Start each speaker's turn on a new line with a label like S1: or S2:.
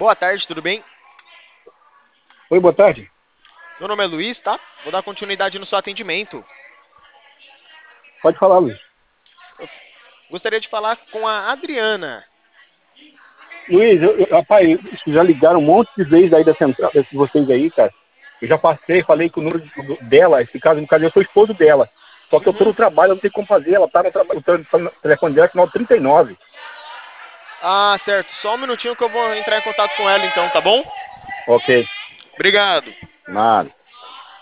S1: Boa tarde, tudo bem?
S2: Oi, boa tarde.
S1: Meu nome é Luiz, tá? Vou dar continuidade no seu atendimento.
S2: Pode falar, Luiz.
S1: Gostaria de falar com a Adriana.
S2: Luiz, rapaz, já ligaram um monte de vezes aí da central, de vocês aí, cara. Eu já passei, falei com o número dela, esse caso, no caso, eu sou esposo dela. Só que eu tô
S1: Uhum.
S2: no trabalho, eu não sei como fazer. Ela tá no trabalho, o telefone dela é final 39.
S1: Ah, certo. Só um minutinho que eu vou entrar em contato com ela então, tá bom?
S2: Ok,
S1: Obrigado.
S2: nada.